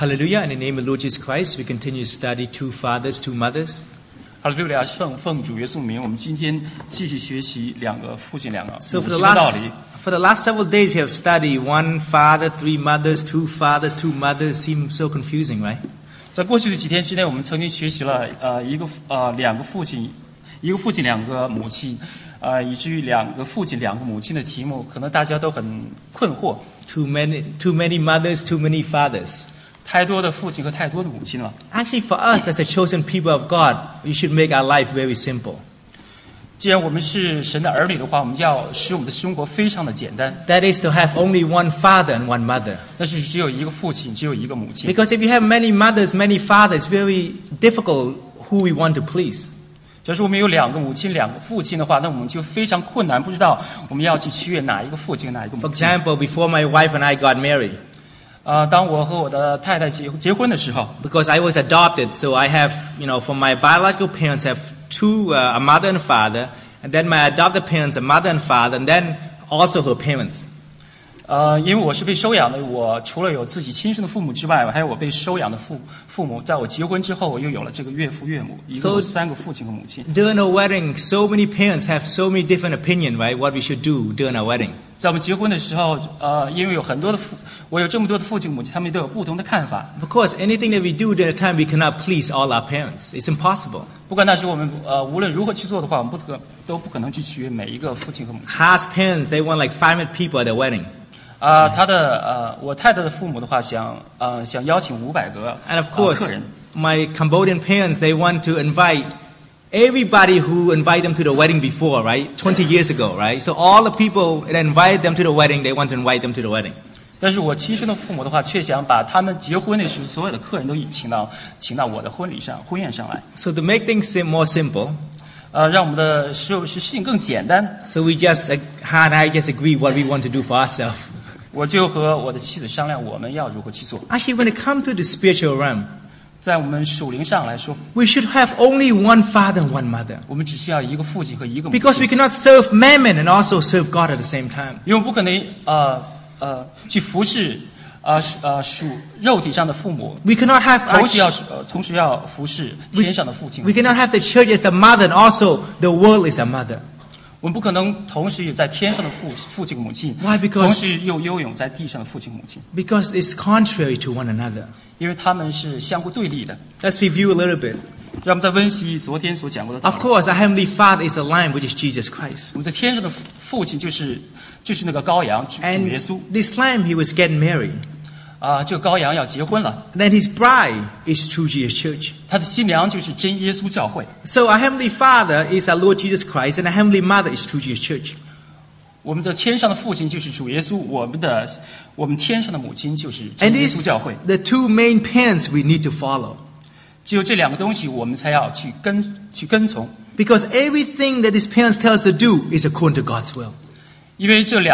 Hallelujah. In the name of Lord Jesus Christ, we continue to study two fathers, two mothers. 哈利路亚，奉主耶稣名，我们今天继续学习两个父亲、两个母 So 亲的道理。 for the last several days we have studied one father, three mothers, two fathers, two mothers. Seems so confusing, right? 在过去的几天之内，我们曾经学习了两个父亲，一个父亲两个母亲，以至于两个父亲两个母亲的题目，可能大家都很困惑。 Too many mothers, too many fathers. 太多的父亲和太多的母亲了。 Actually, for us as the chosen people of God, we should make our life very simple. 既然我们是神的儿女的话，我们就要使我们的生活非常的简单。 That is to have only one father and one mother. 但是只有一个父亲，只有一个母亲。 Because if you have many mothers, many fathers, it's very difficult who we want to please. 假如我们有两个母亲、两个父亲的话，那我们就非常困难，不知道我们要去取悦哪一个父亲、哪一个 For 母亲。 example, before my wife and I got married, 当我和我的太太结婚的时候， because I was adopted, so I have, from my biological parents, have two, a mother and father, and then my adopted parents, a mother and father, and then also her parents. 因为我是被收养的，我除了有自己亲生的父母之外，还有我被收养的父母。在我结婚之后，我又有了这个岳父岳母，一共有3个父亲和母亲。 During a wedding, so many parents have so many different opinions, right? What we should do during our wedding. 在我们结婚的时候，因为有很多的我有这么多的父亲母亲，他们都有不同的看法。 Of course, anything that we do during the time, we cannot please all our parents. It's impossible. 不管那时我们无论如何去做的话，我们都不可能去取悦每一个父亲和母亲。 Ha's parents, they want like 500 people at the wedding. 我太太的父母的话想邀请500个 And of course, 客人。 my Cambodian parents, they want to invite everybody who invited them to the wedding before, right? 20 years ago, right? So all the people that invited them to the wedding, they want to invite them to the wedding. 但是我亲生的父母的话，却想把他们结婚那时所有的客人都请到我的婚宴上来。 So to make things more simple, 让我们的事情更简单。 so Han and I just agree what we want to do for ourselves. 我就和我的妻子商量，我们要如何去做。 Actually, when it comes to the spiritual realm, 在我们属灵上来说， we should have only one father and one mother. 我们只需要一个父亲和一个母 Because we 亲， cannot serve mammon and also serve God at the same time. 因为我们不可能去服侍属肉体上的父母， We cannot have 同时要服侍天上的父亲。 we cannot have the church as a mother and also the world is a mother. 我们不可能同时有在天上的父亲和母亲， Why? Because- 同时又拥有在地上的父亲和母亲， Because it's contrary to one another. 因为他们是相互对立的。 Let's review a little bit. 让我们再温习昨天所讲过的道 Of 理。 course, our Heavenly Father is the Lamb, which is Jesus Christ. 我们在天上的父亲就是那个羔羊，主耶 And 稣。 this Lamb, he was getting married. 这个羔羊要结婚了， Then his bride is true Jesus Church. 他的新娘就是真耶稣教会。 So our Heavenly Father is our Lord Jesus Christ, and our Heavenly Mother is true Jesus Church. 我们的天上的父亲就是主耶稣，我们天上的母亲就是 And 真耶 these 稣教会。 the two main parents we need to follow. 只有这两个东西，我们才要去跟从， Because everything that these parents tell us to do is according to God's will. 因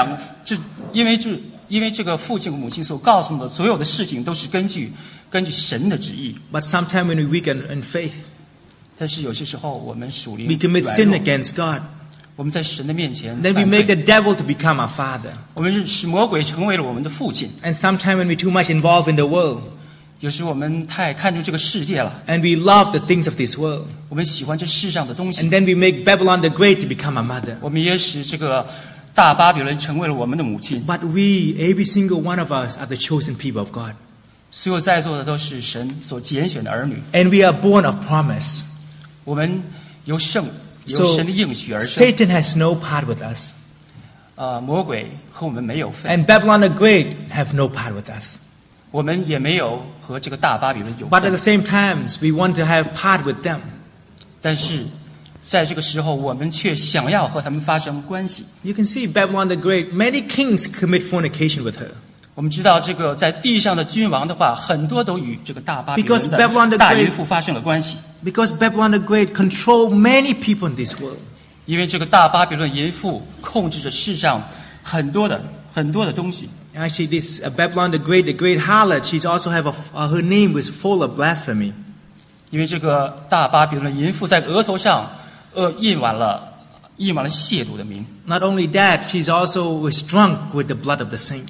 为这个父亲和母亲所告诉我们的所有的事情，都是根据神的旨意。 But sometimes when we weaken in faith, 但是有些时候，我们属灵 we commit 软 sin 弱， against God. 我们在神的面前 Then we 犯 make the 罪， devil to become our father. 我们使魔鬼成为了我们的父亲。 And sometimes when we're too much involved in the world, 有时我们太看重这个世界了， and we love the things of this world, 我们喜欢这世上的东 and 西， then we make Babylon the Great to become our mother. 我们也使这个大巴比伦成为了我们的母亲。 But we, every single one of us, are the chosen people of God. 所有在座的都是神所拣选的儿女， And we are born of promise. 我们由 So 神的应许而生。 Satan has no part with us. 魔鬼和我们没有份， And Babylon the Great have no part with us. 我们也没有和这个大巴比伦有 But at the 份。 same time, we want to have part with them. 但是在这个时候，我们却想要和他们发生关系。 You can see Babylon the Great, many kings commit fornication with her. 我们知道，这个在地上的君王的话，很多都与这个大巴比 Because 伦 Babylon the 的大 Great- 淫妇发生了关系。 Because Babylon the Great control many people in this world. 因为这个大巴比伦淫妇控制着世上很多的东西。 Actually, this Babylon the great harlot, she's also have her name was full of blasphemy. 因为这个大巴比伦淫妇在额头上印满了亵渎的名， Not only that, she's also was drunk with the blood of the saints.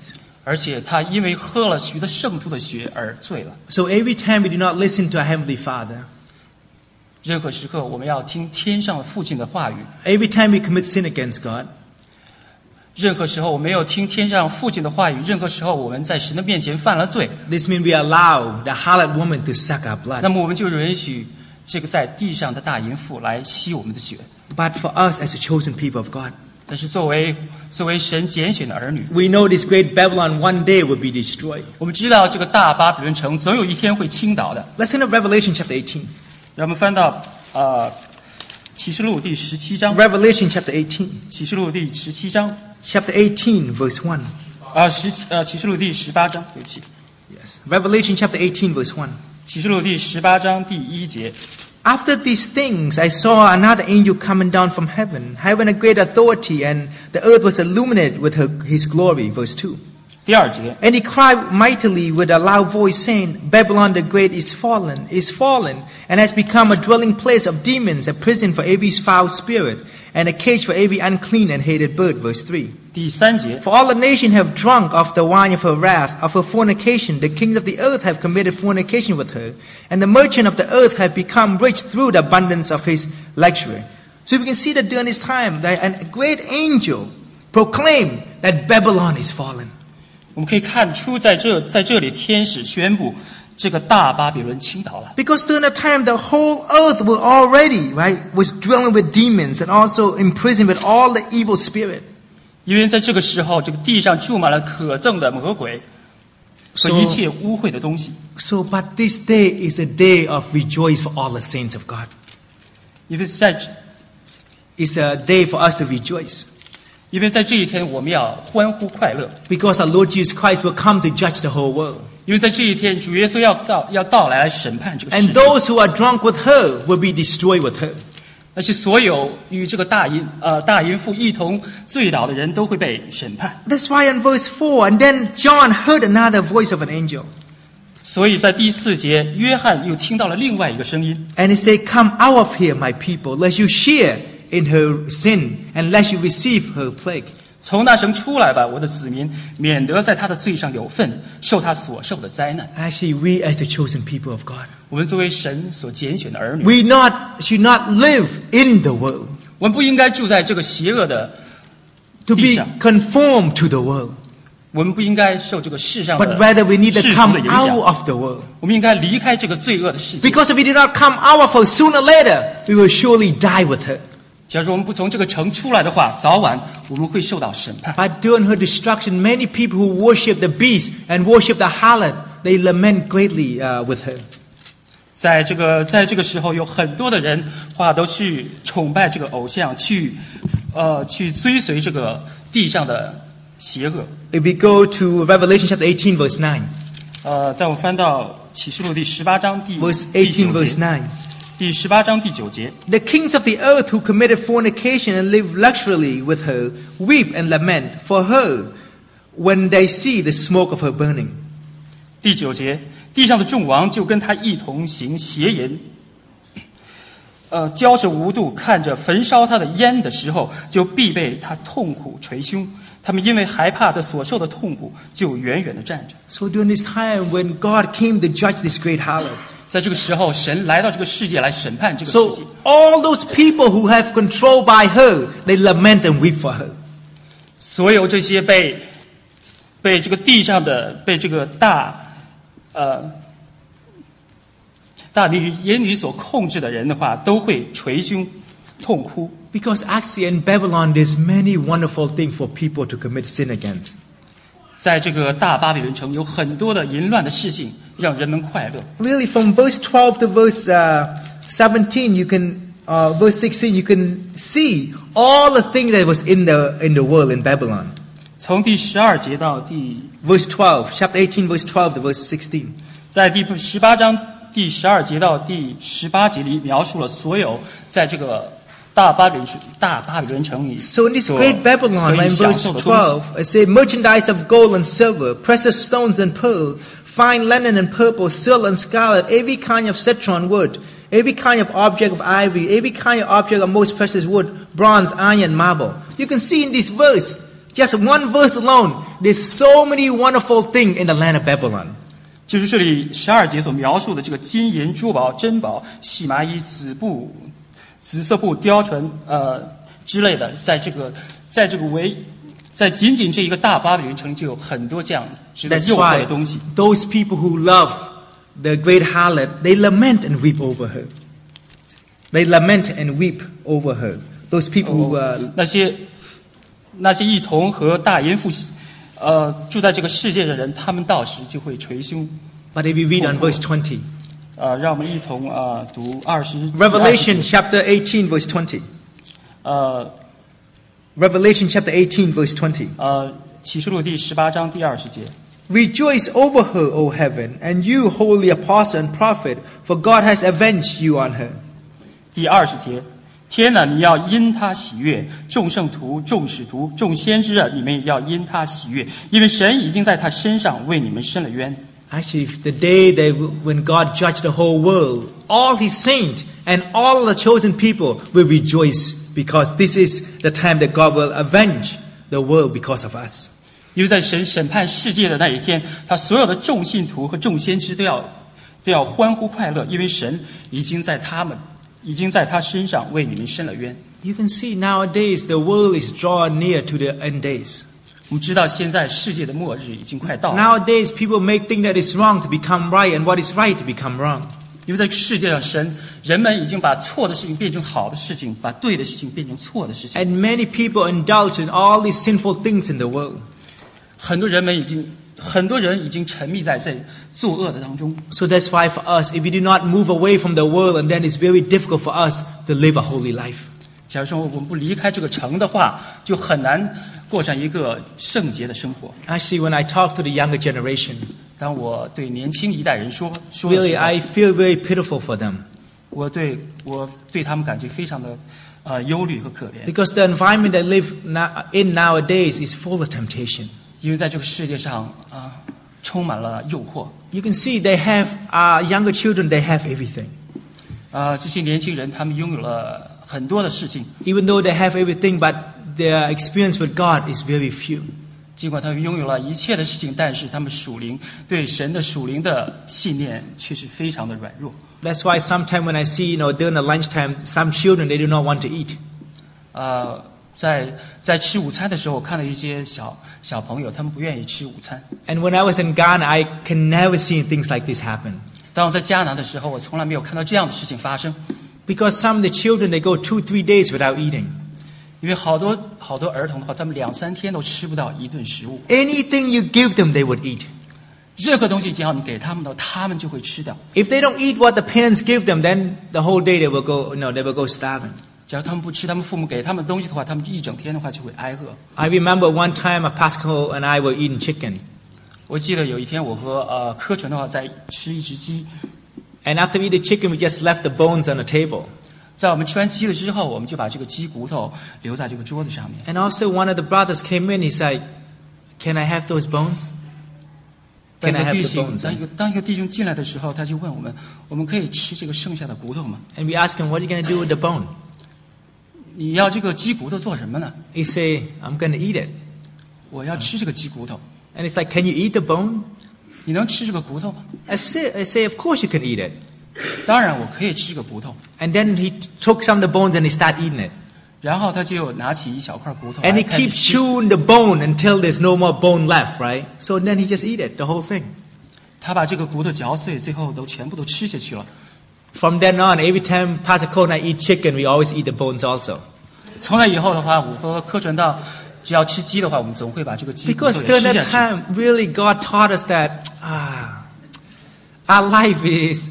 而且他因为喝了许多圣徒的血而醉了。 So every time we do not listen to our Heavenly Father, 任何时刻我们要听天上父亲的话语， every time we commit sin against God, 任何时候我们没有听天上父亲的话语，任何时候我们在神的面前犯了罪， this means we allow the harlot woman to suck our 那 blood. 么我们就允许这个在地上的大淫妇来吸我们的血。 But for us as the chosen people of God, 但是作为神拣选的儿女， we know this great Babylon one day will be destroyed. 我们知道这个大巴比伦城总有一天会倾倒的。 Let's turn to Revelation chapter 18. 让我们翻到启示录第17章， Revelation chapter 18. 启示录第17章， Chapter 18, verse 1. 启示录第18章，对不起， Yes. Revelation chapter 18, verse 1. 启示录第18章第1节。 After these things, I saw another angel coming down from heaven, having a great authority, and the earth was illuminated with his glory. Verse 2. 第2节， And he cried mightily with a loud voice, saying, Babylon the great is fallen, and has become a dwelling place of demons, a prison for every foul spirit, and a cage for every unclean and hated bird. Verse 3. 第3节， For all the nations have drunk of the wine of her wrath, of her fornication. The kings of the earth have committed fornication with her, and the merchants of the earth have become rich through the abundance of his luxury. So we can see that during this time, that a great angel proclaimed that Babylon is fallen. 我们可以看出在这里天使宣布这个大巴比伦倾倒了。 Because during that time, the whole earth was already, was dwelling with demons and also imprisoned with all the evil spirit. 因为在这个时候，这个地上住满了可憎的魔鬼和一切污秽的东西。 So, but this day is a day of rejoice for all the saints of God. 因为在 It's a day for us to rejoice. 这一天我们要欢呼快乐， Because our Lord Jesus Christ will come to judge the whole world. 因为在这一天主耶稣要到来审判这个世 And 界。 those who are drunk with her will be destroyed with her. 而且所有与这个大淫妇一同醉倒的人都会被审判。 That's why in verse 4, and then John heard another voice of an angel. 所以在第4节，约翰又听到了另外一个声音， And he said, Come out of here, my people, lest you share in her sin, and lest you receive her plague. 从那城出来吧，我的子民，免得在他的罪上有份，受他所受的灾难。 Actually, we as the chosen people of God, 我们作为神所拣选的儿女， we should not live in the world, 我们不应该住在这个邪恶的 to 地 be 上， conformed to the world, 我们不应该受这个世上 but 的 rather we need 世 to 俗 come 的影 out 响， of the world. 我们应该离开这个罪恶的世界。 Because if we do not come out of her, sooner or later, we will surely die with her. 假如我们不从这个城出来的话，早晚我们会受到审判。 But during her destruction, many people who worship the beast and worship the harlot, they lament greatly with her. 在这个时候，有很多的人都去崇拜这个偶像，去追随这个地上的邪恶。 If we go to Revelation chapter 18, verse 9. 在我翻到启示录第18章第 Verse 9 18, verse 节， 9. 第18章第9节， The kings of the earth who committed fornication and live luxuriously with her weep and lament for her when they see the smoke of her burning. 第9节，地上的众王就跟他一同行邪淫，交手无度，看着焚烧他的烟的时候，就必被他痛苦捶胸。他们因为害怕他所受的痛苦，就远远地站着。 So during this time when God came to judge this great harlot, 在这个时候，神来到这个世界来审判这个世 so 界。 all those people who have control by her, they lament and weep for her. 所有这些被这个地上的被这个大淫女所控制的人的话，都会捶胸痛哭。 Because actually in Babylon there's many wonderful things for people to commit sin against. 在这个大巴比伦城有很多的淫乱的事情，让人们快乐。 Really from verse 12 to verse 17 you can verse 16 you can see all the things that was in the world in Babylon. 从第12节到第 Verse 12, chapter 18 verse 12 to verse 16. 在第18章第12节到第18节里描述了所有在这个大巴比伦城里 So in this 所 great Babylon, 可以 in 享 verse 受的东西。 12, it says, merchandise of gold and silver, precious stones and pearl, fine linen and purple, silk and scarlet, every kind of citron wood, every kind of object of ivory, every kind of object of most precious wood, bronze, iron, marble. You can see in this verse, just one verse alone, there's so many wonderful things in the land of Babylon. 就是这里12节所描述的这个金银珠宝珍宝细麻衣紫色布貂蝉之类的，在仅仅这一个大巴比伦城就有很多这样值得诱惑的东西。 Those people who love the great harlot, they lament and weep over her. They lament and weep over her. Those people who 那些一同和大淫妇住在这个世界的人，他们到时就会捶胸。 But if we read on verse 20, 让我们一同读 Revelation chapter 18 verse 20. Revelation chapter 18 verse 20. 启示录第18章第20节。 Rejoice over her, O heaven, and you, holy apostle and prophet, for God has avenged you on her. 第20节。天哪，你要因他喜悦，众圣徒、众使徒、众先知啊，你们也要因他喜悦，因为神已经在他身上为你们伸了冤。 Actually, the day when God judged the whole world, all His saints and all the chosen people will rejoice because this is the time that God will avenge the world because of us. 因为在神审判世界的那一天，他所有的众信徒和众先知都要欢呼快乐，因为神已经在他身上为你们伸了冤。 You can see nowadays the world is drawn near to the end days. 我们知道现在世界的末日已经快到了。 Nowadays people make things that is wrong to become right and what is right to become wrong. 因为在世界上人们已经把错的事情变成好的事情，把对的事情变成错的事情。 And many people indulge in all these sinful things in the world. 很多人已经沉迷在这作恶的当中。 So that's why for us, if we do not move away from the world, and then it's very difficult for us to live a holy life. 假如说我们不离开这个城的话，就很难过上一个圣洁的生活。 Actually, when I talk to the younger generation, 当我对年轻一代人说的 really 时候， I feel very pitiful for them. 我对他们感觉非常的忧虑和可怜， Because the environment they live in nowadays is full of temptation. 因为在这个世界上充满了诱惑。 You can see they have younger children, they have everything. 这些年轻人他们拥有了很多的事情， Even though they have everything, but their experience with God is very few. 尽管他们拥有了一切的事情，但是他们对神的属灵的信念却是非常的软弱。 That's why sometimes when I see, during the lunchtime, some children, they do not want to eat. 在吃午餐的时候，我看到一些小朋友，他们不愿意吃午餐。 And when I was in Ghana, I can never see things like this happen. 当我在迦南的时候，我从来没有看到这样的事情发生。 Because some of the children, they go 2-3 days without eating. 因为好多儿童的话，他们2-3天都吃不到一顿食物。 Anything you give them, they would eat. 任何东西只要你给他们的，他们就会吃掉。 If they don't eat what the parents give them, then the whole day they will go starving. 只要他们不吃他们父母给他们的东西的话，他们一整天的话就会挨饿。 I remember one time Pascal and I were eating chicken. 我记得有一天我和柯纯的话在吃一只鸡。 And after we eat the chicken, we just left the bones on the table. 在我们吃完鸡了之后，我们就把这个鸡骨头留在这个桌子上面。 And also one of the brothers came in. He said, "Can I have those bones? Can I have the bones?" 当一个弟兄进来的时候，他就问我们可以吃这个剩下的骨头吗？ And we asked him, "What are you going to do with the bone?" 你要这个鸡骨头做什么呢？ He said, "I'm going to eat it." 我要吃这个鸡骨头。 And it's like, "Can you eat the bone?" 你能吃这个骨头吗？ I say, "Of course you can eat it." 当然我可以吃这个骨头。 And then he took some of the bones and he started eating it. 然后他就拿起一小块骨头 And 来 he 开始 keeps 吃。 chewing the bone until there's no more bone left, right? So then he just eat it, the whole thing. 他把这个骨头嚼碎，最后全部都吃下去了。 From then on, every time Pastor Cole and I eat chicken, we always eat the bones also. 从那以后的话，我和柯纯道只要吃鸡的话，我们总会把这个鸡骨 Because 头也 during 吃 that 下去。 time, really God taught us that our life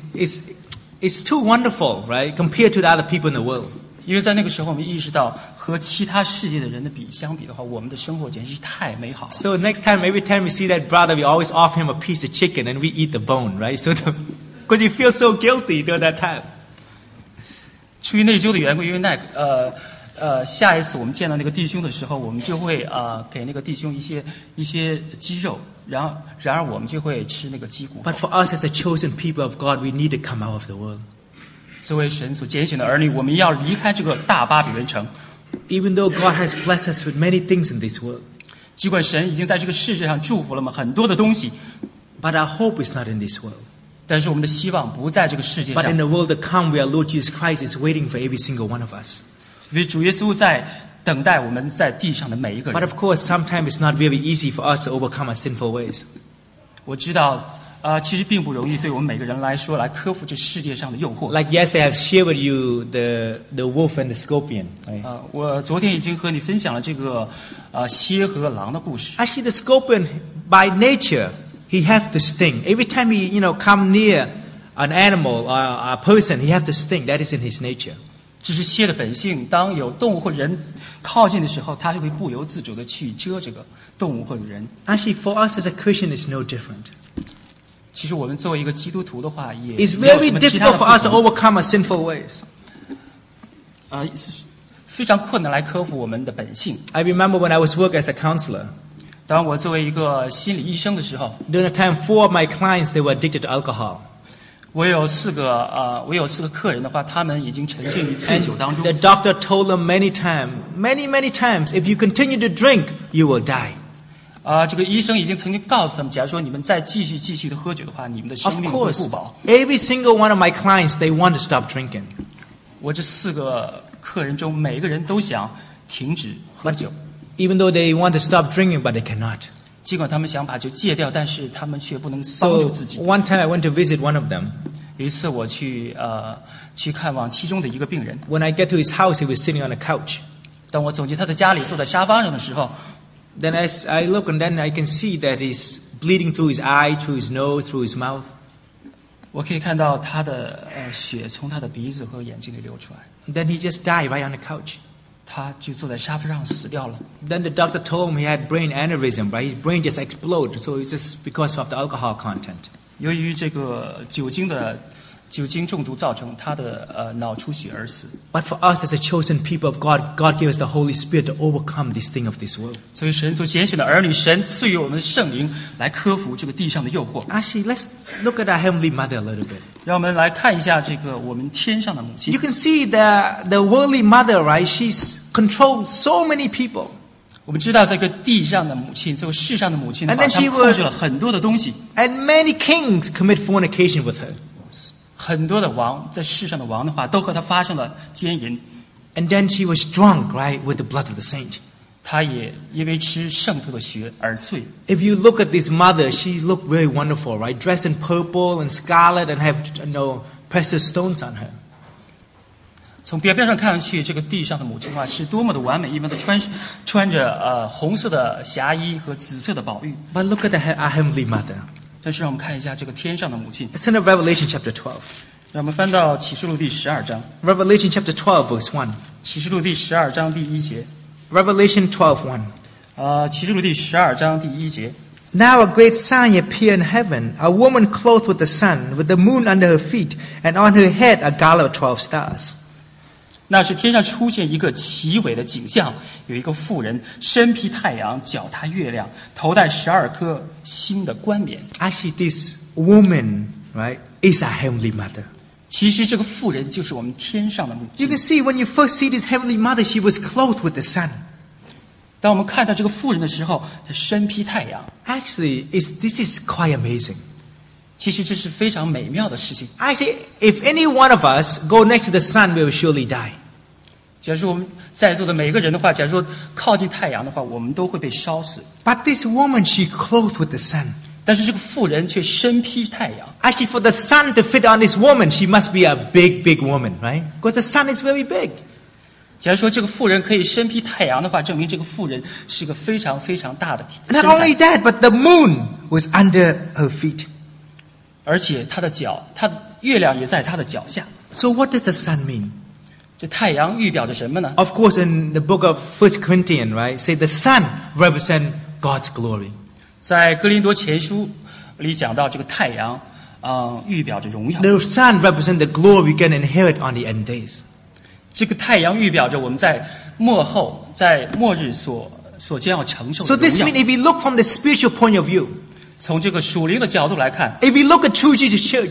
is too wonderful, right? Compared to the other people in the world. 因为在那个时候，我们意识到和其他世界的人相比的话，我们的生活简直是太美好了。 So next time, every time we see that brother, we always offer him a piece of chicken and we eat the bone, right? So because you feel so guilty during that time. 出于内疚的缘故，因为下一次我们见到那个弟兄的时候，我们就会给那个弟兄一些鸡肉，然而我们就会吃那个鸡骨头。 But for us as the chosen people of God, we need to come out of the world. 作为神所拣选的儿女，我们要离开这个大巴比伦城。 Even though God has blessed us with many things in this world. 尽管神已经在这个世界上祝福了我们很多的东西， but our hope is not in this world. 但是我们的希望不在这个世界 But 上 in。the world to come, where Lord Jesus Christ is waiting for every single one of us. 因为主耶稣在等待我们在地上的每一个 But 人。 of course, sometimes it's not very easy for us to overcome our sinful ways. 我知道，其实并不容易，对我们每个人来说，来克服这世界上的诱惑。 Like yesterday, I've shared with you the wolf and the scorpion. Right? 我昨天已经和你分享了这个蝎和狼的故事。 Actually, the scorpion, by nature, he have to sting. Every time he, come near an animal or a person, he have to sting. That is in his nature. 这是蝎的本性，当有动物或人靠近的时候，它就会不由自主的去蛰这个动物或者人。 Actually, for us as a Christian, it's no different. 其实我们作为一个基督徒的话，也 It's 没有 very 什么其他 difficult 的 for 不 us to 同。 overcome our sinful ways. 非常困难来克服我们的本性。 I remember when I was working as a counselor. 当我作为一个心理医生的时候， During the time, 4 of my clients, they were addicted to alcohol. 我有四个客人的话，他们已经沉浸于醉 And 酒当中 the。doctor told them many times, if you continue to drink, you will die. 这个医生已经曾经告诉他们，假如说你们再继续的喝酒的话，你们的 Of 生命会 course, 不保。 every single one of my clients, they want to stop drinking. 我这4个客人中，每一个人都想停止喝酒， Even though they want to stop drinking, but they cannot. 尽管他们想把酒戒掉，但是他们却不能帮助 So 自己。 one time I went to visit one of them. 有一次我去看望其中的一个病人， When I get to his house, he was sitting on a couch. 当我走进他的家里，坐在沙发上的时候， Then as I look, and then I can see that he's bleeding through his eye, through his nose, through his mouth. 我可以看到他的血从他的鼻子和眼睛里流出来， And then he just died right on the couch. 他就坐在沙发上死掉了。 Then the doctor told him he had brain aneurysm, right? His brain just exploded. So it's just because of the alcohol content. 由于这个酒精中毒造成他的脑出血而死。 But for us as a chosen people of God, God gave us the Holy Spirit to overcome this thing of this world. 所以神所拣选的儿女，神赐予我们的圣灵来克服这个地上的诱惑。 Actually, let's look at our Heavenly Mother a little bit. 让我们来看一下这个我们天上的母 You 亲。 can see the worldly mother, right? She's controlled so many people. 我们知道这个地上的母亲，这个世上的母亲的 And 话， then 她 she 控制了很多的东西， And many kings commit fornication with her. 很多的王在世上的王的话，都和她发生了奸淫。 And then she was drunk, right, with the blood of the saint. 她也因为吃圣徒的血而醉。 If you look at this mother, she looked very wonderful, right? Dressed in purple and scarlet and have, precious stones on her. 从表面上看上去，这个地上的母亲的话是多么的完美，因为她穿着红色的霞衣和紫色的宝玉。 But look at our Heavenly Mother. 但是让我们看一下这个天上的母亲。 Let's turn to Revelation chapter 12. 让我们翻到启示录第12章。 Revelation chapter 12, verse 1. 启示录第12章第1节。 Revelation 12, 1. 启示录第12章第1节。 Now a great sign appeared in heaven, a woman clothed with the sun, with the moon under her feet, and on her head a garland of 12 stars. 那是天上出现一个奇伟的景象，有一个妇人身披太阳，脚踏月亮，头戴12颗星的冠冕。 Actually, this woman, right, is our Heavenly Mother. 其实这个妇人就是我们天上的母 You 亲。 can see when you first see this Heavenly Mother, she was clothed with the sun. 当我们看到这个妇人的时候，她身披太阳。 Actually, this is quite amazing. 其实这是非常美妙的事情。 Actually, if any one of us go next to the sun, we will surely die. 假如说我们在座的每个人的话，假如说靠近太阳的话，我们都会被烧死。 But this woman, she clothed with the sun. 但是这个妇人却身披太阳。 Actually, for the sun to fit on this woman, she must be a big, big woman, right? Because the sun is very big. 假如说这个妇人可以身披太阳的话，证明这个妇人是个非常非常大的身 Not only 材。 that, but the moon was under her feet. 而且她的月亮也在她的脚下。 So what does the sun mean? 这太阳预表着什么呢？ Of course, in the book of 1 Corinthians, right, say the sun represents God's glory. 在哥林多前书里讲到，这个太阳预表着荣耀。 The sun represents the glory we can inherit on the end days. 这个太阳预表着我们在末日所将要承受 So 的 this 荣 means 耀。 if we look from the spiritual point of view, 从这个属灵的角度来看， if we look at true Jesus Church,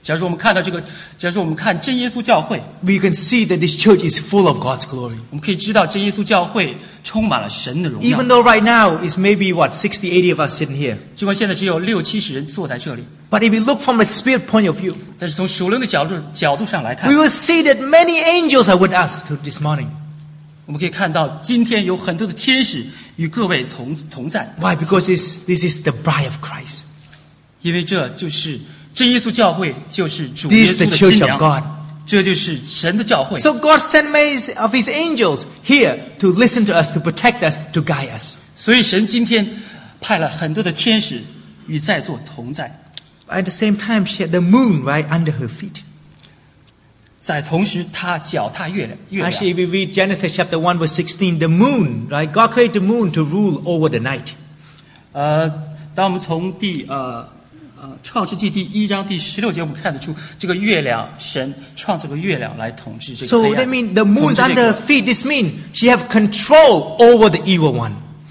假如说我们看真耶稣教会， we can see that this church is full of God's glory. 我们可以知道真耶稣教会充满了神的荣耀。 Even though right now it's maybe 60, 80 of us sitting here. 尽管现在只有60-70人坐在这里， But if we look from a spirit point of view, 但是从属灵的角度上来看 we，will see that many angels are with us this morning. 我们可以看到今天有很多的天使与各位同在。 Why? Because this is the bride of Christ. 因为这就是真耶稣教会，就是主耶 This is 稣 the 的 church 新 of 娘， God. 这就是神的教会。 So God sent many of His angels here to listen to us, to protect us, to guide us. 所以神今天派了很多的天使与在座同在。 At the same time, she had the moon right under her feet. 在同时，他脚踏月亮。 Actually, if we read Genesis chapter 1 verse 16, the moon, right? God created the moon to rule over the night. 当我们从创世纪第1章第16节，我们看得出这个月亮，神创造个月亮来统治这个 So 黑 that 暗。 means the moon's 统治这 under her 个 feet. This means she have control over the evil one.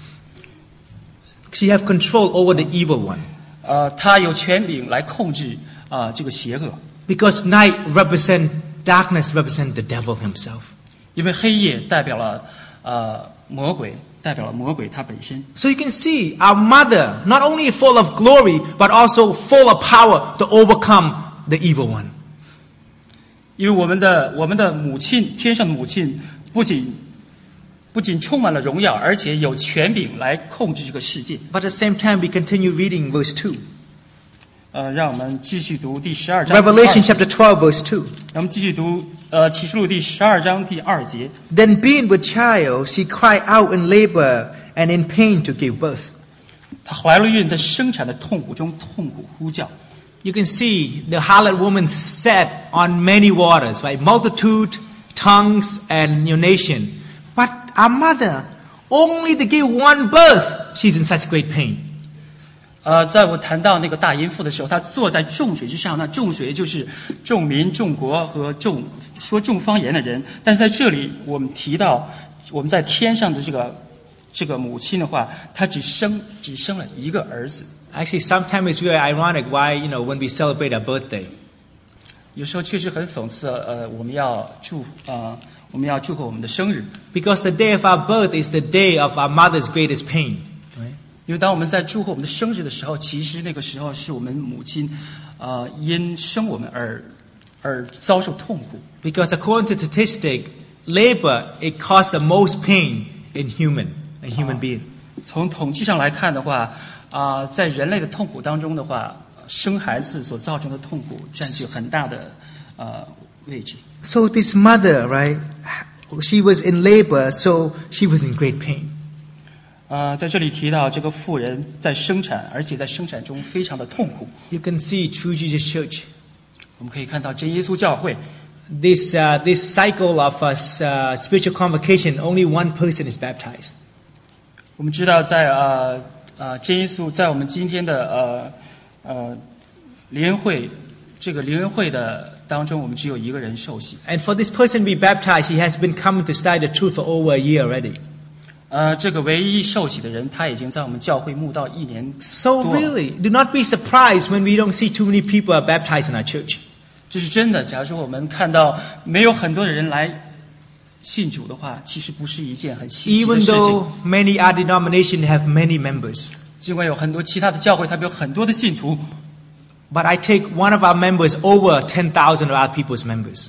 She have control over the evil one. 他有权柄来控制这个邪恶， Because night represent darkness, represent the devil himself. 因为黑夜代表了魔鬼，代表了魔鬼他本身。 So you can see our mother not only full of glory, but also full of power to overcome the evil one. 因为我们的母亲，天上的母亲，不仅充满了荣耀，而且有权柄来控制这个世界。 But at the same time, we continue reading verse 2. 让我们继续读第12章。 Revelation chapter 12 verse 2. 让我们继续读启示录第12章第2节。 Then being with child, she cried out in labor and in pain to give birth. 她怀了孕，在生产的痛苦中痛苦呼叫。 You can see the harlot woman sat on many waters, right? Multitude, tongues, and nation. But our mother, only to give one birth, she's in such great pain. 在我谈到那个大淫妇的时候，她坐在众水之上，那众水就是众民、众国和说众方言的人。但是在这里，我们提到我们在天上的这个母亲的话，她只生了一个儿子。 Actually, sometimes it's really ironic why, when we celebrate our birthday. 有时候确实很讽刺，我们要祝贺我们的生日， Because the day of our birth is the day of our mother's greatest pain. Right? 因为当我们在祝贺我们的生日的时候，其实那个时候是我们母亲因生我们而遭受痛苦。 Because according to statistic, labor, it caused the most pain in human being. 从统计上来看的话，在人类的痛苦当中的话，生孩子所造成的痛苦占据很大的位置。 So this mother, right, she was in labor, so she was in great pain. 在这里提到这个妇人在生产，而且在生产中非常的痛苦。 You can see True Jesus Church. 我们可以看到真耶稣教会 This cycle of spiritual convocation, only one person is baptized. 我们知道在真耶稣在我们今天的灵恩会这个灵恩会的当中，我们只有一个人受洗。 And for this person to be baptized, he has been coming to study the truth for over a year already. 这个唯一受洗的人，他已经在我们教会慕道1年多。 So really, do not be surprised when we don't see too many people are baptized in our church. 这是真的。假如说我们看到没有很多的人来信主的话，其实不是一件很稀奇的 Even 事情。 though many other denominations have many members. 尽管有很多其他的教会，他们有很多的信徒， But I take one of our members over 10,000 of our people's members.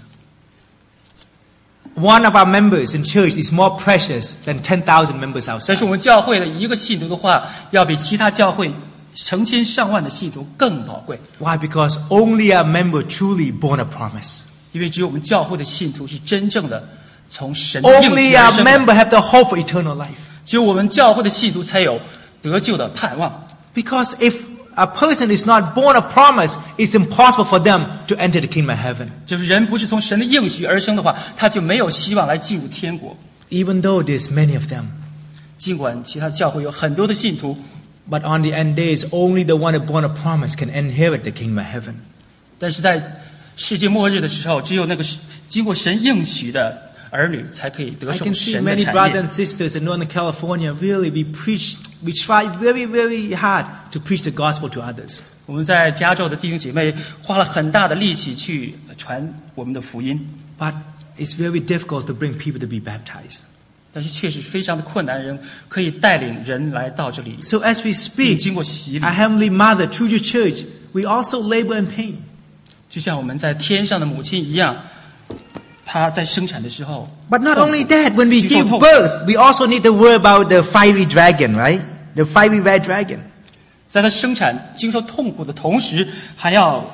One of our members in church is more precious than 10,000 members 但 outside. 是我们教会的一个信徒的话，要比其他教会成千上万的信徒更宝贵。 Why? Because only a member truly born of promise. 因为只有我们教会的信徒是真正的从神的应 Only 许而 a 生 member 的， have the hope for eternal life. 只有我们教会的信徒才有得救的盼望。 Because if a person is not born of promise, it's impossible for them to enter the kingdom of heaven. 就是人不是从神的应许而生的话，他就没有希望来进入天国。 Even though there's many of them. 尽管其他教会有很多的信徒， But on the end days, only the one born of promise can inherit the kingdom of heaven. 但是在世界末日的时候，只有那个经过神应许的儿女才可以得 I 受 can see 神的 many 产 brothers 业。 and sisters in Northern California, really, we try very, very hard to preach the gospel to others. 我们在加州的弟兄姐妹花了很大的力气去传我们的福音， But it's very difficult to bring people to be baptized. 但是确实非常的困难，人可以带领人来到这里， So as we 并 speak, 经过洗礼 our。Heavenly Mother, through your church, we also labor in pain. 就像我们在天上的母亲一样，她在生产的时候。 But not only that, when we 经受 give 痛苦 birth, we also need to worry about the fiery dragon, right? The fiery red dragon. 在她生产经受痛苦的同时，还要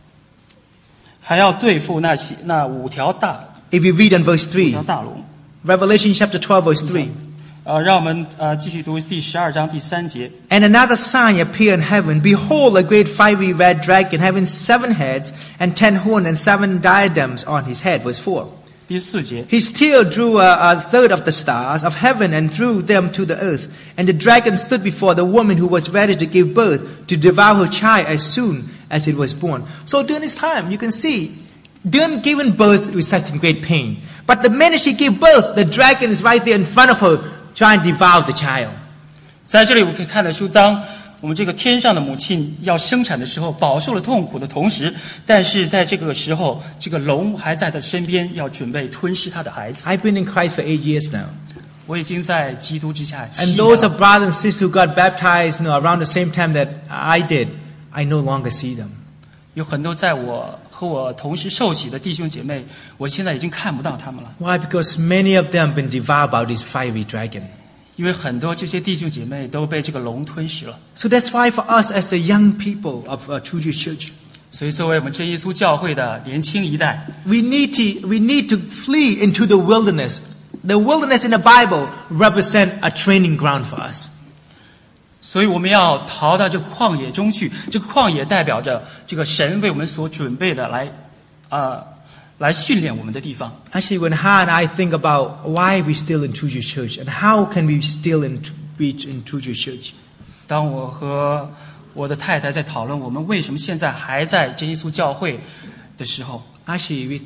对付那5条大 If you read in verse 5条 3, 大龙。 Revelation chapter 12, verse 3. 让我们继续读第12章第3节。 And another sign appeared in heaven. Behold, a great fiery red dragon having 7 heads and 10 horns and 7 diadems on his head. Verse 4. 第4节， His tail drew a third of the stars of heaven and drew them to the earth. And the dragon stood before the woman who was ready to give birth to devour her child as soon as it was born. So during this time, you can see, during giving birth with such great pain. But the minute she gave birth, the dragon is right there in front of her trying to devour the child. 在这里我们可以看得出，当我们这个天上的母亲要生产的时候，饱受了痛苦的同时，但是在这个时候，这个龙还在她身边，要准备吞噬她的孩子。 I've been in Christ for 8 years now. 我已经在基督之下 And 7 those 年 of 了。 brothers and sisters who got baptized, around the same time that I did, I no longer see them. 有很多在我和我同时受洗的弟兄姐妹，我现在已经看不到他们了， Why? Because many of them have been devoured by this fiery dragon. 因为很多这些弟兄姐妹都被这个龙吞噬了。 So that's why for us as the young people of True Jewish Church, 所以作为我们真耶稣教会的年轻一代， we need to flee into the wilderness. The wilderness in the Bible represent a training ground for us. 所以我们要逃到这个旷野中去。这个旷野代表着这个神为我们所准备的来训练我们的地方。 Actually, when Han and I think about why we still in True Jewish Church and how can we still be in True Jewish Church, 当我和我的太太在讨论我们为什么现在还在真耶稣教会的时候， actually,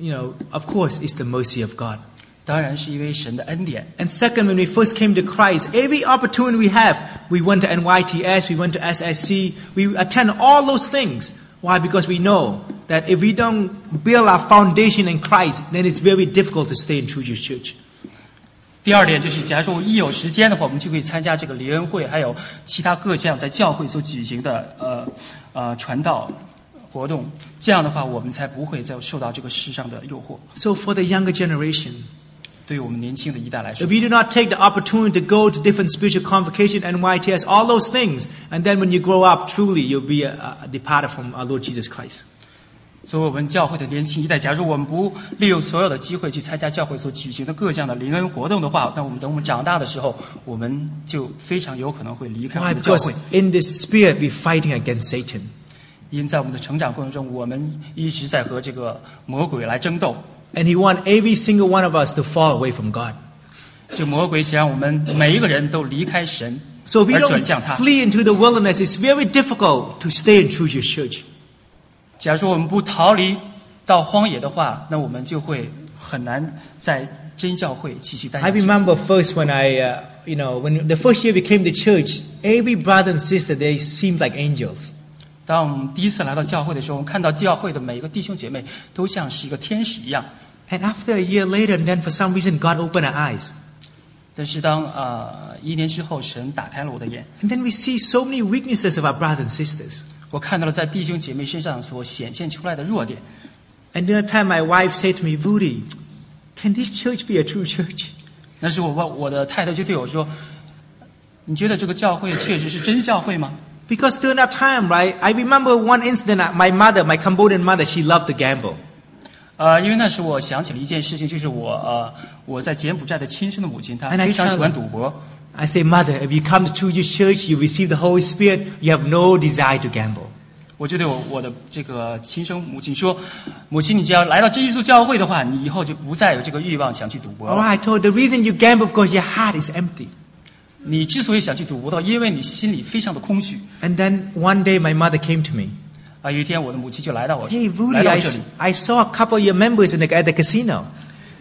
of course, it's the mercy of God. 当然是因为神的恩典。 And second, when we first came to Christ, every opportunity we have, we went to NYTS, we went to SSC, we attend all those things. Why? Because we know that if we don't build our foundation in Christ, then it's very difficult to stay in True Jewish Church. 第二点就是，假如说我一有时间的话，我们就可以参加这个联恩会，还有其他各项在教会所举行的传道活动。这样的话，我们才不会再受到这个世上的诱惑。 So for the younger generation, 对于我们年轻的一代来说 if，you do not take the opportunity to go to different spiritual convocation, NYTS, all those things, and then when you grow up, truly you'll be departed from our Lord Jesus Christ. 作为我们教会的年轻一代，假如我们不利用所有的机会去参加教会所举行的各项的灵恩活动的话，那等我们长大的时候，我们就非常有可能会离开我 Why? 们的教 Because 会。 in the spirit, we're fighting against Satan. 因为在我们的成长过程中，我们一直在和这个魔鬼来争斗。 And he wants every single one of us to fall away from God. 这魔鬼想让我们每一个人都离开神， So if we 而 don't 转向他。 flee into the wilderness, it's very difficult to stay in True Jewish Church. 假如说我们不逃离到荒野的话，那我们就会很难在真教会继续待 I 下去。 remember first when when the first year we came to church, every brother and sister, they seemed like angels. 当我们第一次来到教会的时候，我们看到教会的每一个弟兄姐妹都像是一个天使一样。 And after a year later, and then for some reason, God opened our eyes. 但是当1年之后，神打开了我的眼， And then we see so many weaknesses of our brothers and sisters. 我看到了在弟兄姐妹身上所显现出来的弱点。 And the other time, my wife said to me, Rudy, can this church be a true church? 那时我的太太就对我说：“你觉得这个教会确实是真教会吗？” Because during that time, right, I remember one incident, my Cambodian mother, she loved to gamble. 因为那时我想起了一件事情，就是我在柬埔寨的亲生的母亲，她 And I 非常 tell 喜欢 her- 赌博。 I say, Mother, if you come to True Jewish Church, you receive the Holy Spirit, you have no desire to gamble. 我就对我的这个亲生母亲说：“母亲，你只要来到真耶稣教会的话，你以后就不再有这个欲望想去赌博 All 了。 right, I told her, the reason you gamble because your heart is empty. 你之所以想去赌博的话，因为你心里非常的空虚。” And then one day my mother came to me. 有一天我的母亲就来到我 Hey, 来 Rudy, 到这里， I saw a couple of your members at the casino.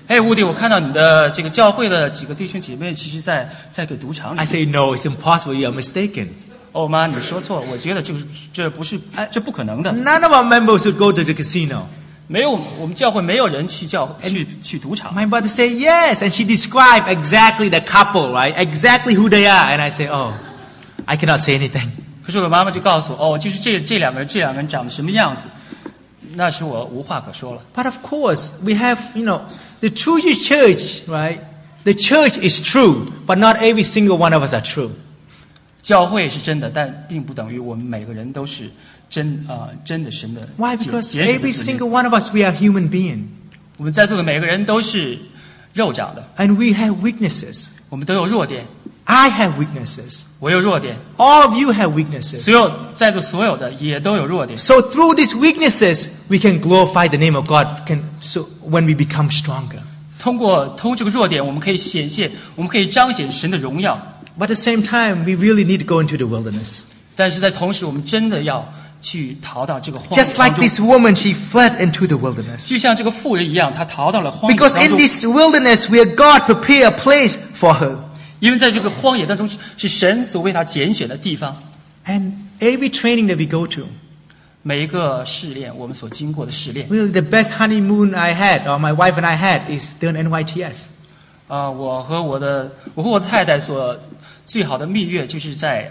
哎，乌迪，我看到你的这个教会的几个弟兄姐妹，其实在个赌场里。 I say, no, it's impossible. You are mistaken. 哦妈，你说错了，我觉得这不可能的。 None of our members would go to the casino. 没有，我们教会没有人去赌场。 My brother say, yes. And she described exactly the couple, right? Exactly who they are. And I say, oh, I cannot say anything. 可是我妈妈就告诉我，哦，就是这两个人长得什么样子，那是我无话可说了。 But of course, we have, the true church, right? The church is true, but not every single one of us are true. 教会是真的，但并不等于我们每个人都是真的神的。 Why? Because 简直的 every 子民 single one of us, we are human beings. 我们在座的每个人都是肉长的， And we have weaknesses. 我们都有弱点。 I have weaknesses. 我有弱点， All of you have weaknesses. 在座所有的也都有弱点。 So through these weaknesses, we can glorify the name of God so when we become stronger. 通过这个弱点，我们可以彰显神的荣耀。 But at the same time, we really need to go into the wilderness. 但是在同时，我们真的要去逃到这个荒野 Just 当 like 中， this woman, she fled into the wilderness. 就像这个妇人一样，她逃到了荒野 Because 当 in 中。 this wilderness, where God prepared a place for her. 因为在这个荒野当中，是神所为她拣选的地方。 And every training that we go to, 每一个试炼，我们所经过的试炼。 really the best honeymoon I had, or my wife and I had, is during NYTS. 我和我的太太所最好的蜜月，就是在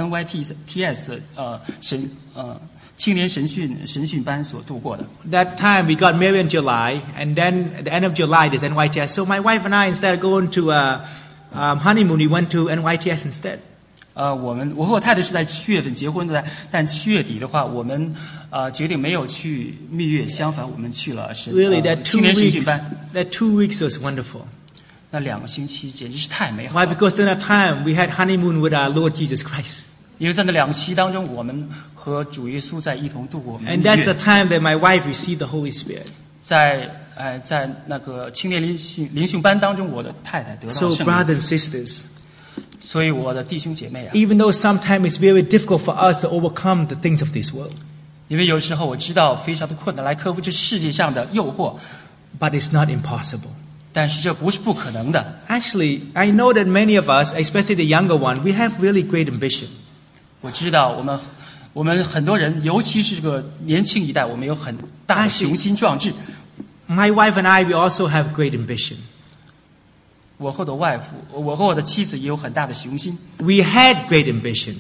NYTS 青年神训班所度过的。 That time we got married in July, and then at the end of July there's NYTS. So my wife and I, instead of going to honeymoon, we went to NYTS instead. 我和我太太是在7月份结婚的，但7月底的话，我们决定没有去蜜月，相反我们去了 Really, that 青年神训班。 2 weeks was wonderful. 那2个星期简直是太美好 Why? 了。 Because in that time we had honeymoon with our Lord Jesus Christ. 因为在那2个期当中，我们和主耶稣在一同度过我们的 And 蜜 that's the 月。 time that my wife received the Holy Spirit. 在那个青年灵训班当中，我的太太得到 So 了圣灵。 brothers and sisters, 所以我的弟兄姐妹啊， even though sometimes it's very difficult for us to overcome the things of this world, 因为有时候我知道非常的困难来克服这世界上的诱惑， but it's not impossible. 但是这不是不可能的。 Actually, I know that many of us, especially the younger one, we have really great ambition. 我知道我们很多人，尤其是这个年轻一代，我们有很大的雄心壮志。 My wife and I, we also have great ambition. 我和我的妻子也有很大的雄心。 We had great ambition.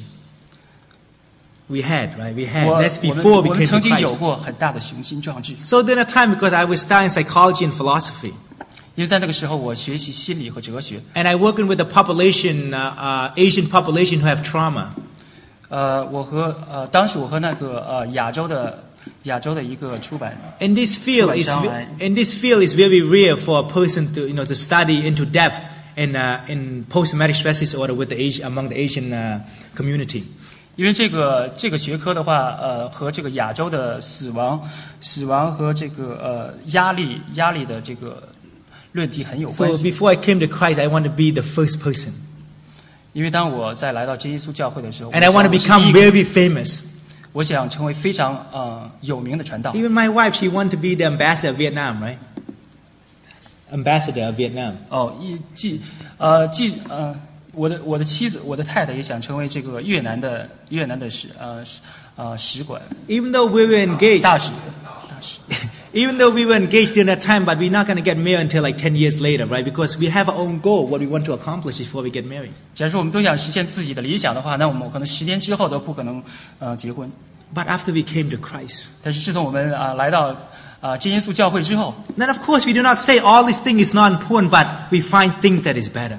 We had, right? We had. 我 That's before 我 we 们 came 曾 to 经有 Christ. 过很大的雄心壮志。 So during that time, because I was studying psychology and philosophy, 因为在那个时候，我学习心理和哲学。 and I working with the population, Asian population who have trauma. 当时我和那个亚洲的一个出版。 In this field, is very rare for a person to to study into depth in post-traumatic stress disorder with among the Asian community. 因为这个学科的话，和这个亚洲的死亡和这个压力的这个论题很有 So 关系。 before I came to Christ, I want to be the first person, 因为当我在来到真耶稣教会的时候， and I want to become very famous. 我想成为非常有名的传道。 Even my wife, she want to be the ambassador of Vietnam, right? Ambassador of Vietnam. 我的妻子，我的太太也想成为这个越南的使馆 Even though we were engaged, 大使。 even though we were engaged during that time, but we're not going to get married until like 10 years later, right? Because we have our own goal, what we want to accomplish before we get married. 假如说我们都想实现自己的理想的话，那我们可能10年之后都不可能结婚。 But after we came to Christ, 但是自从我们来到真耶稣教会之后， then of course we do not say all these things is not important, but we find things that is better.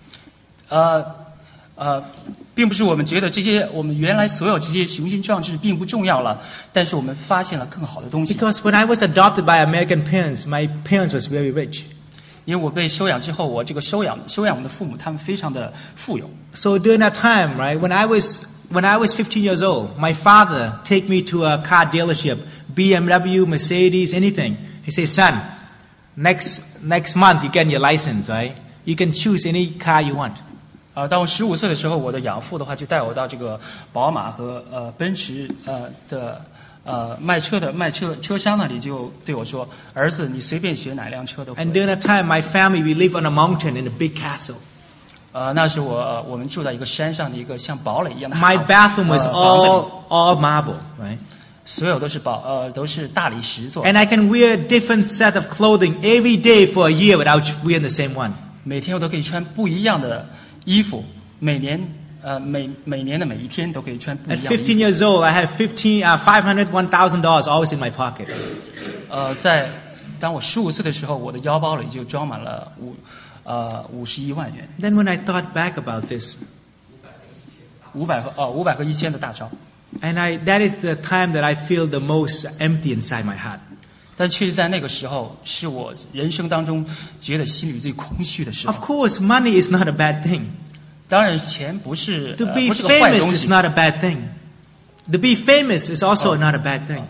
并不是我们觉得我们原来所有这些雄心壮志并不重要了，但是我们发现了更好的东西。 Because when I was adopted by American parents, my parents was very rich. 因为我被收养之后，我这个收养我的父母，他们非常的富有。 So during that time, right, when I was 15 years old, my father take me to a car dealership, BMW, Mercedes, anything. He said, son, next month you get your license, right? You can choose any car you want. 当我15岁的时候，我的养父的话就带我到这个宝马和奔驰的卖车商那里就对我说，儿子，你随便选哪辆车都可以。 And during that time, my family, we live on a mountain in a big castle. 那是我们住在一个山上的一个像堡垒一样的 My bathroom was 房子里， all marble, right? 所有都是大理石做的。 And I can wear a different set of clothing every day for a year without wearing the same one. 每天我都可以穿不一样的衣服，每年的每一天都可以穿不一 At 样的 15 衣 years old, I have $500, $1,000 always in my pocket. 服。当我15岁的时候，我的腰包里就装满了51万元。 Then when I thought back about this, 500和1000的大钞。 and that is the time that I feel the most empty inside my heart. 但确实在那个时候，是我人生当中觉得心里最空虚的时 Of 候。 course, money is not a bad thing. 当然，钱不是 To be 不是个坏 famous 东 is 西。 not a bad thing. To be famous is also not a bad thing.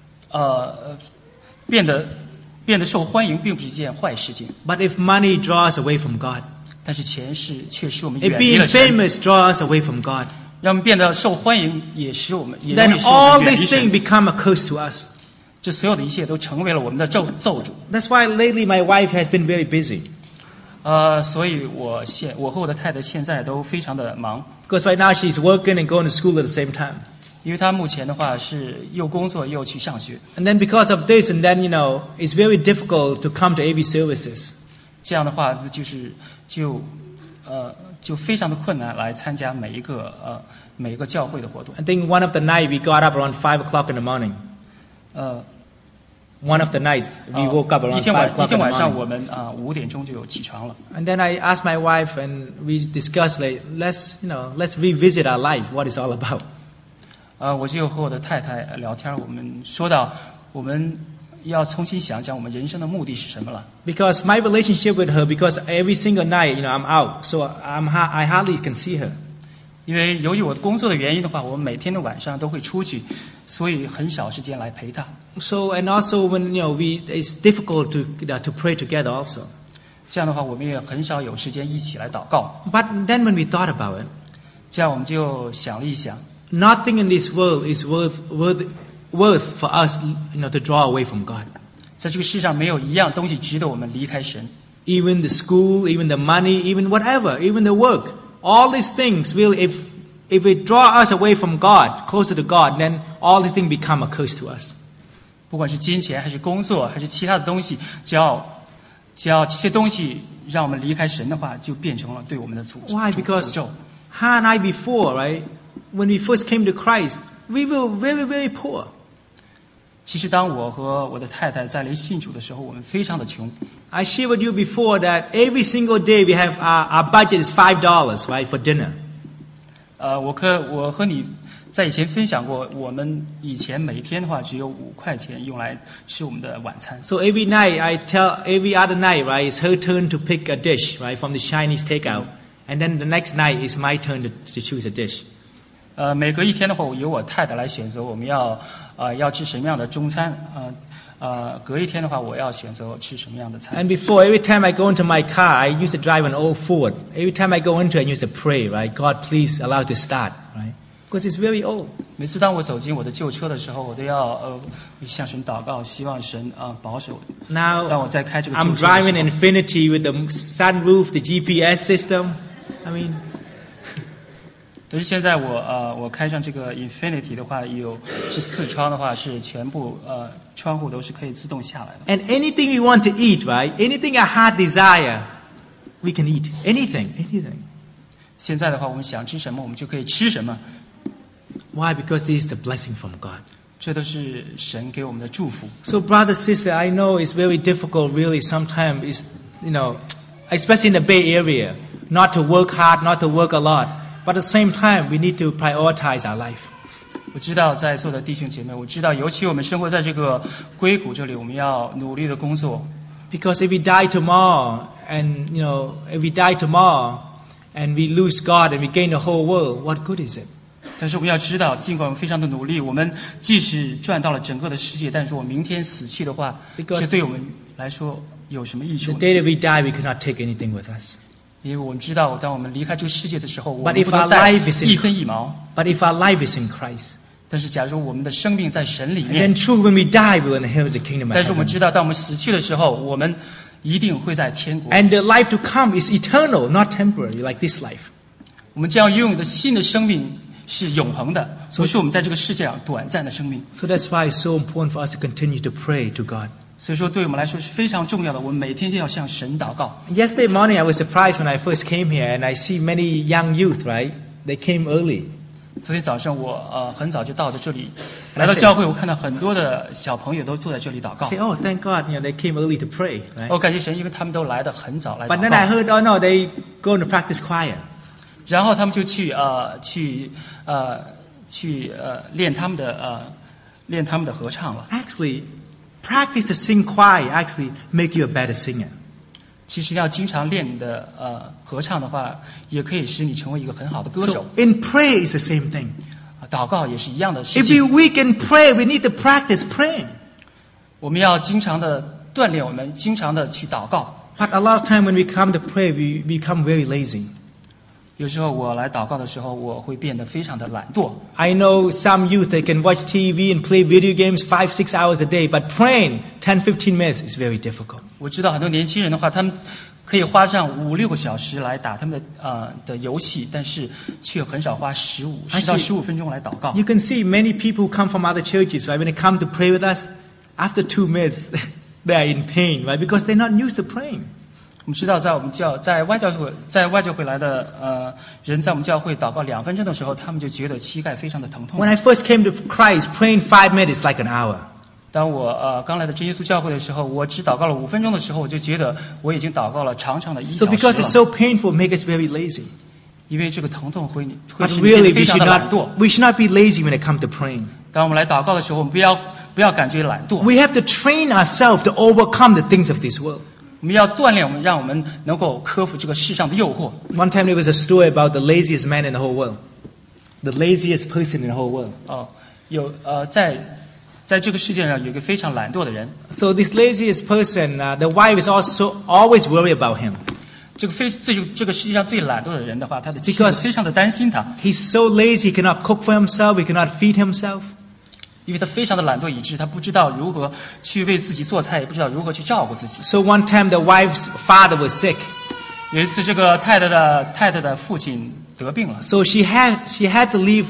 变得受欢迎并不是一件坏事情， But if money draws away from God, 但是钱却使我们 if 远离 being 了神， famous draws away from God, 让我们变得受欢迎，也使我们也容 then 易使我 all 们远 these 离 things 神。 become a curse to us. 这所有的一切都成为了我们的咒诅。 That's why lately my wife has been very busy. 所以我和我的太太现在都非常的忙， Because right now she's working and going to school at the same time. 因为她目前的话是又工作又去上学， And then because of this, and then, it's very difficult to come to AV services. 这样的话就非常的困难来参加每一个教会的活动。 I think one of the night we got up around 5 o'clock in the morning. 呃 One of the nights we woke up 一 around 天 5 o'clock in 晚 the 上我 morning. 们5点钟就有起床了。 And then I asked my wife and we discussed let's revisit our life, what it's all about. 我就和我的太太聊天，我们说到我们要重新想想我们人生的目的是什么了。 Because my relationship with her, because every single night, I'm out, so I hardly can see her. 因为由于我工作的原因的话，我每天的晚上都会出去，所以很少时间来陪她。 So, and also when, it's difficult to pray together also. 这样的话，我们也很少有时间一起来祷告。 But then when we thought about it, 这样我们就想了一想， nothing in this world is worth for us, to draw away from God. 在这个世上没有一样东西值得我们离开神。 Even the school, even the money, even whatever, even the work, all these things will, if it draw us away from God, closer to God, then all these things become a curse to us. 不管是金钱还是工作还是其他的东西，只要这些东西让我们离开神的话，就变成了对我们的诅 Why? 诅 Because 咒。 her and I before, right, when we first came to Christ, we were very, very poor. 其实当我和我的太太在临信主的时候，我们非常的穷。 I shared with you before that every single day we have our budget is $5, right, for dinner. 我和你在以前分享过，我们以前每天的话只有5块钱用来吃我们的晚餐。 So every night every other night, right, it's her turn to pick a dish, right, from the Chinese takeout. And then the next night it's my turn to choose a dish. 每隔一天的话，由我太太来选择我们要吃什么样的中餐。隔一天的话，我要选择吃什么样的餐。 And before, every time I go into my car, I used to drive an old Ford. Every time I go into it, I used to pray, right? God, please allow it to start, right? Because it's very old. 每次当我走进我的旧车的时候，我都要向神祷告，希望神保守。 Now, 当我在开这个旧 I'm 车的时 driving 候， Infinity with the sunroof, the GPS system. I mean, 可是现在我开上这个 Infinity 的话，是4窗的话，是全部窗户都是可以自动下来的。 and anything we want to eat, right? Anything our heart desire, we can eat. Anything. 现在的话，我们想吃什么，我们就可以吃什么。 Why? Because this is the blessing from God. 这都是神给我们的祝福。 So, brother, sister, I know it's very difficult, really, sometimes, especially in the Bay Area, not to work hard, not to work a lot. But at the same time, we need to prioritize our life. 我知道在座的弟兄姐妹，我知道，尤其我们生活在这个硅谷这里，我们要努力的工作。 Because if we die tomorrow, and we lose God and we gain the whole world, what good is it? 但是我们要知道，尽管我们非常的努力，我们即使赚到了整个的世界，但是我明天死去的话， Because 这对我们来说有什么益处 The 呢？ day that we die, we cannot take anything with us. 因为我们知道，当我们离开这个世界的时候，我 But 们 if 不能 our 带 life is in- 一分一毛。 But if our life is in Christ, 但是假如我们的生命在神里 And 面， then true, when we die, we will inherit the kingdom of 但是我们 heaven. 知道，当我们死去的时候，我们一定会在天国。 And the life to come is eternal, not temporary, like this life. 我们将拥有的新的生命是永恒的，不是我们在这个世界上短暂的生命。 So that's why it's so important for us to continue to pray to God. 所以说，对我们来说是非常重要的。我们每天都要向神祷告。 Yesterday morning, I was surprised when I first came here, and I see many young youth, right? They came early. 昨天早上我很早就到了这里，来到教会，我看到很多的小朋友都坐在这里祷 I 告。 say, oh, thank God, they came early to pray, right? 我感谢神，因为他们都来得很早来 But 祷 then I 告。 heard, oh no, they go to practice choir. 然后他们就去练他们的合唱了。 Actually, practice to sing choir actually make you a better singer. 其实要经常练你的合唱的话，也可以使你成为一个很好的歌 So 手。 in prayer, it's the same thing. 祷告也是一样的事 If 情。 we weak in prayer, we need to practice praying. 我们要经常的锻炼，我们经常的去祷告。 But a lot of time when we come to pray, we become very lazy. 有时候我来祷告的时候，我会变得非常的懒惰。 I know some youth, they can watch TV and play video games 5-6 hours a day, but praying 10-15 minutes is very difficult. 我知道很多年轻人的话，他们可以花上5-6个小时来打他们的游戏，但是却很少花10到15分钟来祷告。 You can see many people who come from other churches, right? When they come to pray with us, after 2 minutes, they are in pain, right? Because they're not used to praying. 我们知道，在外教会来的人，在我们教会祷告2分钟的时候，他们就觉得膝盖非常的疼痛。 When I first came to Christ, praying 5 minutes is like an hour. 当我刚来的真耶稣教会的时候，我只祷告了5分钟的时候，我就觉得我已经祷告了长长的1 So 小 because it's 时 so 了。 painful, it makes us very lazy. 因为这个疼痛会 But 使你变 really, 得非常的懒惰。 we should not be lazy when it comes to praying. 当我们来祷告的时候，我们不要感觉懒惰， We have to train ourselves to overcome the things of this world. 我们要锻炼我们，让我们能够克服这个世上的诱惑。 One time there was a story about the laziest man in the whole world. The laziest person in the whole world. 在这个世界上有一个非常懒惰的人， So this laziest person, the wife is also always worried about him. 这个世界上最懒惰的人的话，他的妻子 Because 非常的担心他， He's so lazy, he cannot cook for himself, he cannot feed himself. 因为他非常的懒惰，以致他不知道如何去为自己做菜，也不知道如何去照顾自己。 So one time the wife's father was sick. 有一次，这个太太的父亲得病了， So she had to leave,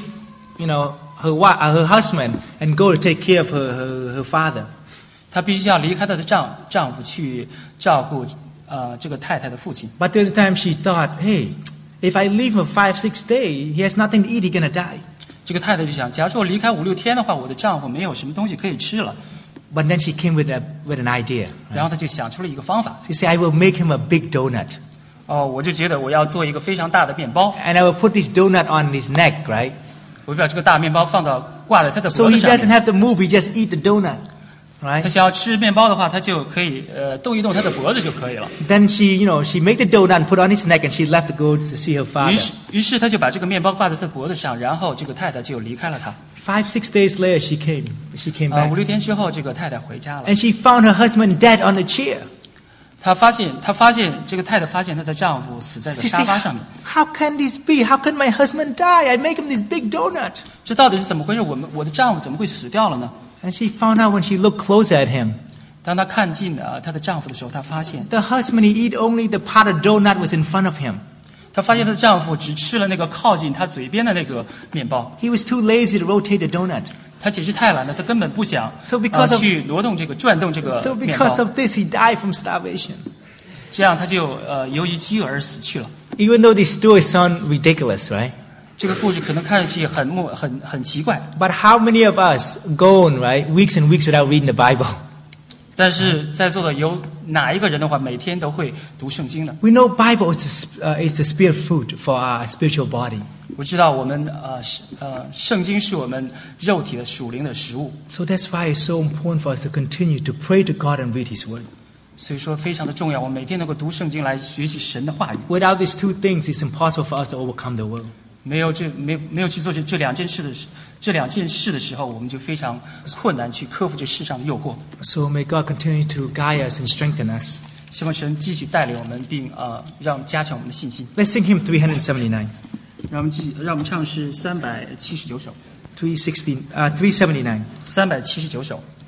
her husband and go to take care of her father. 她必须要离开她的丈夫去照顾这个太太的父亲。 But at the time she thought, hey, if I leave him 5-6 days, he has nothing to eat, he's gonna die. 这个太太就想，假如说我离开5-6天的话，我的丈夫没有什么东西可以吃了。 But then she came with an idea. 然后她就想出了一个方法， She said, I will make him a big donut. 我就觉得我要做一个非常大的面包， And I will put this donut on his neck, right? 我把这个大面包挂在他的 So 脖 he 子上 doesn't 面。 have to move, he just eat the donut. 他 Right? 想要吃面包的话，他就可以动一动他的脖子就可以了。 Then she made the donut and put on his neck and she left to go to see her father. 于是他就把这个面包挂在他的脖子上，然后这个太太就离开了他。 5-6 days later she came back. 5-6天之后，这个太太回家了。 And she found her husband dead on the chair. 她发现这个太太发现她的丈夫死在了 She 沙 said, 发上面。 how can this be? How can my husband die? I make him this big donut. 这到底是怎么回事？我的丈夫怎么会死掉了呢？ And she found out when she looked closer at him. 当她看近她的丈夫的时候，她发现 The husband, he eat only the part of donut was in front of him. 她的丈夫只吃了那个靠近她嘴边的那个面包。 He was too lazy to rotate the donut. 他简直太懒了，他根本不想 So because of- 去转动这个 So 面 because 包， of this, he died from starvation. 这样他就由于饥饿而死去了。 Even though this story sounds ridiculous, right? 这个故事可能看上去很奇怪， But how many of us go on, right, weeks and weeks without reading the Bible? 但是在座的有哪一个人的话，每天都会读圣经的？ We know Bible is the spirit food for our spiritual body. 我知道我们圣经是我们肉体的属灵的食物， So that's why it's so important for us to continue to pray to God and read His Word. 所以说非常的重要。我们每天能够读圣经来学习神的话语。 Without these two things, it's impossible for us to overcome the world. 没有去做这两件事的时候，我们就非常困难去克服这世上的诱惑。 So may God continue to guide us and strengthen us. 希望神继续带领我们，并让我们加强我们的信心。 Let's sing hymn 379. 让我们唱诗379首。 379. 379首。